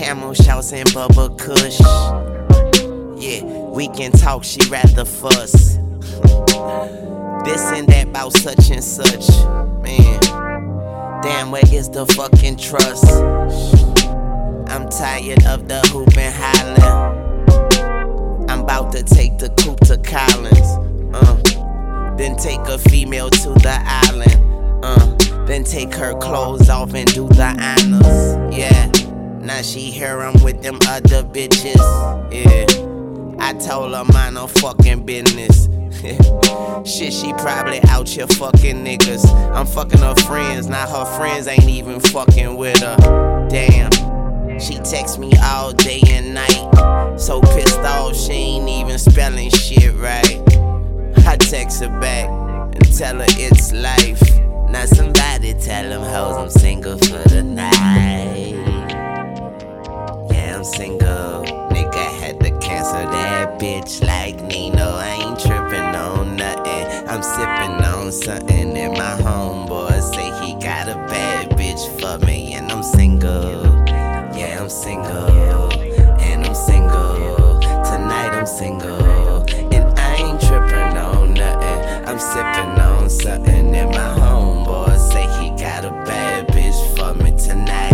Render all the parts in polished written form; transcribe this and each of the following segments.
Camel shouts and Bubba Kush. Yeah, we can talk, she rather fuss. This and that about such and such. Man, damn, where is the fucking trust? I'm tired of the hoop and hollering. I'm about to take the coupe to Collins. Then take a female to the island. Then take her clothes off and do the honors. Yeah, now she here, I'm with them other bitches. Yeah, I told her mind her fucking business. Shit, she probably out here fucking niggas. I'm fucking her friends, now her friends ain't even fucking with her. Damn, she texts me all day and night. So pissed off, she ain't even spelling shit right. I text her back and tell her it's life. Now somebody tell them hoes I'm single for the night. Yeah, I'm single. Nigga had to cancel that bitch like Nino. I ain't tripping on nothing. I'm sipping on something and my homeboy say he got a bad bitch for me. And I'm single. Yeah, I'm single. And I'm single. Tonight I'm single. And I ain't tripping on nothing. I'm sipping on something and my homeboy say he got a bad bitch for me tonight.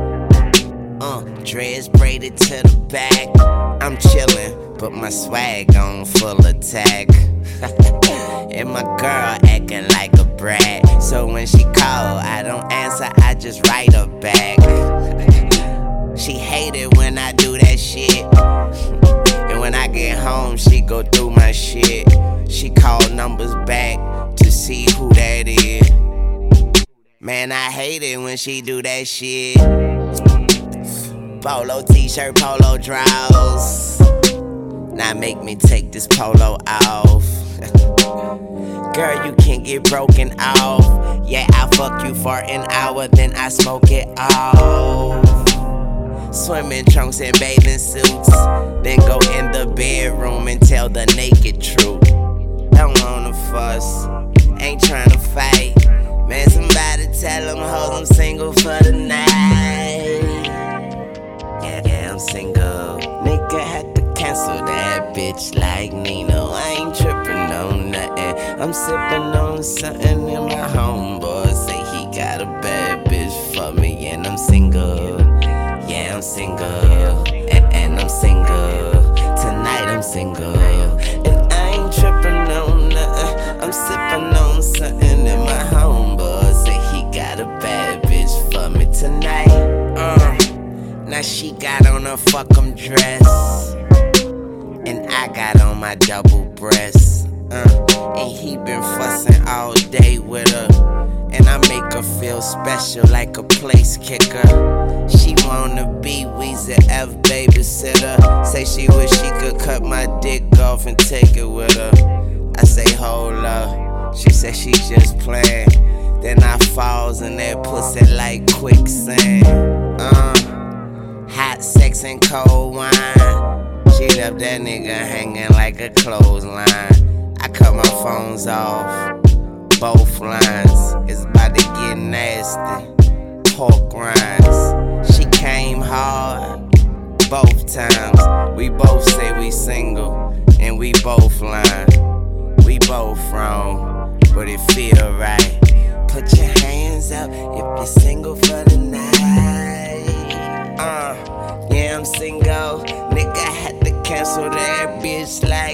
Dreads braided to the back. I'm chillin', but my swag on full attack. And my girl acting like a brat. So when she call, I don't answer, I just write her back. She hate it when I do that shit. And when I get home, she go through my shit. She call numbers back to see who that is. Man, I hate it when she do that shit. Polo t-shirt, polo drawers. Now make me take this polo off. Girl, you can't get broken off. Yeah, I fuck you for an hour, then I smoke it off. Swimming trunks and bathing suits. Then go in the bedroom and tell the naked truth. Don't wanna fuss, ain't tryna fight. Man, somebody tell them hoes I'm single for the night. Yeah, I'm single. Nigga had to cancel that bitch like Nino. I ain't tripping on nothing. I'm sipping on something and my homeboy say he got a bad bitch for me. And I'm single. Yeah, I'm single. And I'm single. Tonight I'm single. And I ain't tripping on nothing. I'm sipping on something and my homeboy say he got a bad bitch for me tonight. Now she got on her fuck 'em dress. And I got on my double breast. And he been fussing all day with her. And I make her feel special like a place kicker. She wanna be Weezy F babysitter. Say she wish she could cut my dick off and take it with her. I say hold up, she said she just playing. Then I falls in that pussy like quicksand. Hot sex and cold wine. She left that nigga hanging like a clothesline. I cut my phones off, both lines. It's about to get nasty. Pork rinds. She came hard, both times. We both say we single, and we both lying. We both wrong, but it feel right. Put your hands up if you're single for the night. Yeah, I'm single. Nigga had to cancel that bitch like